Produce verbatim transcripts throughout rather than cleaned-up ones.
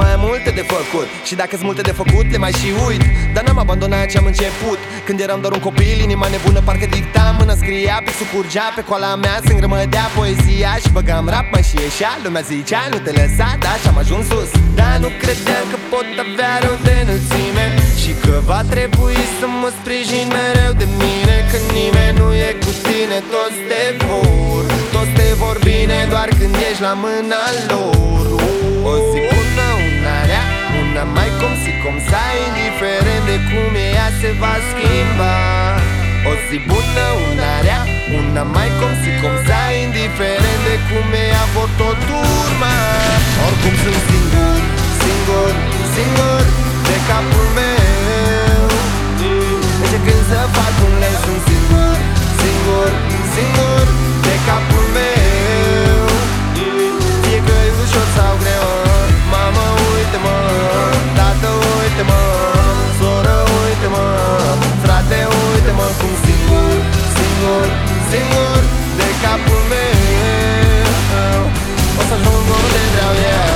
mai am multe de făcut. Și dacă sunt multe de făcut, le mai și uit. Dar n-am abandonat ce-am început. Când eram doar un copil, inima nebună parcă dicta. Mâna scria, pisul curgea, pe coala mea se îngrămădea poezia. Și băgam rap, mai și ieșea. Lumea zicea, nu te lăsa, da, și-am ajuns sus. Dar nu credeam că pot avea rău de înălțime și că va trebui să mă sprijin mereu de mine. Că nimeni nu e cu tine, toți te vor, toți te vor bine doar când ești la mâna lor. O zi bună, una rea, una mai cum si cum sa, indiferent de cum e ea se va schimba. O zi bună, una rea, una mai cum si cum sa, indiferent de cum e ea vor tot urma. Oricum sunt singur, singur, singur de capul meu. Deci când să fac un les sunt singur, singur, singur de capul meu. Fie că e ușor sau greu, mamă uite-mă, tată uite-mă, soră uite-mă, frate uite-mă cum singur, singur, singur de capul meu. O să ajung unde vreau eu.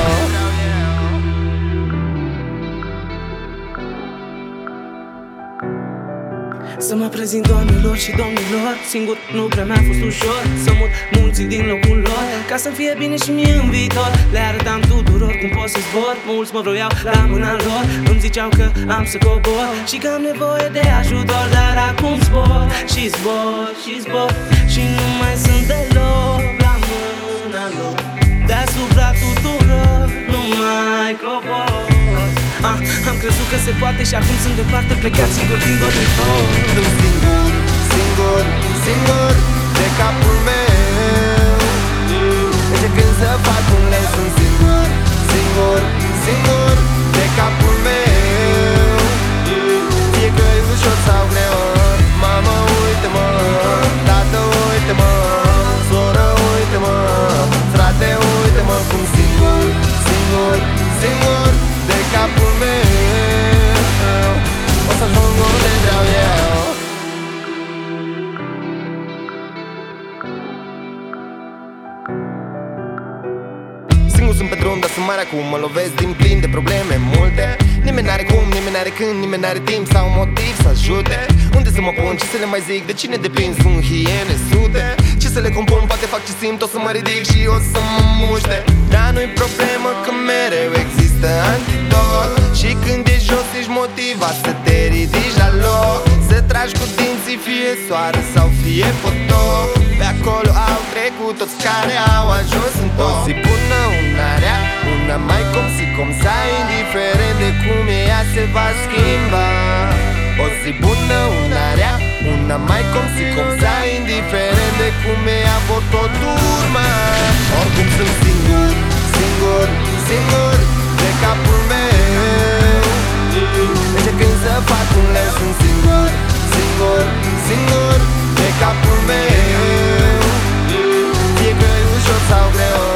Să mă prezint doamnelor și domnilor, singur nu prea mi-a fost ușor să mut mulții din locul lor, ca să fie bine și mie în viitor. Le arătam tuturor cum pot să zbor, mulți mă vroiau la mâna lor. Îmi ziceau că am să cobor și că am nevoie de ajutor. Dar acum zbor și zbor și zbor și nu mai sunt deloc la mâna lor. Deasupra tuturor nu mai cobor. Ah, am crezut că se poate și acum sunt departe, plecat singur din dormitor. Sunt singur, singur, singur de capul meu. Deci când să fac un les sunt singur, singur, singur de capul meu. Fie că e ușor sau greu, mamă uite-mă, tată uite-mă, soră uite-mă, frate uite-mă cum singur, singur, singur de capul meu. O să ajung unde vreau eu. Singur sunt pe drum, dar sunt mare acum. Mă lovesc din plin de probleme multe. Nimeni n-are cum, nimeni n-are când, nimeni n-are timp sau motiv să ajute. Unde să mă pun, ce să le mai zic, de cine depind, sunt hiene sute. Ce să le compun, poate fac ce simt, o să mă ridic și o să mă muște. Dar nu-i problemă că mereu există antidot. Și când ești jos ești motivat să te ridici la loc. Să tragi cu dinții fie soare sau fie potop. Pe acolo au trecut toți care au ajuns în top. O zi bună, una rea, una mai cum si cum sa, indiferent de cum e ea se va schimba. O zi bună, una rea, una mai cum si cum sa, indiferent de cum e ea vor tot urma. Oricum sunt singur, singur, singur de capul meu. Deci când să fac un les sunt singur, singur, singur de capul meu. Fie că e ușor sau greu,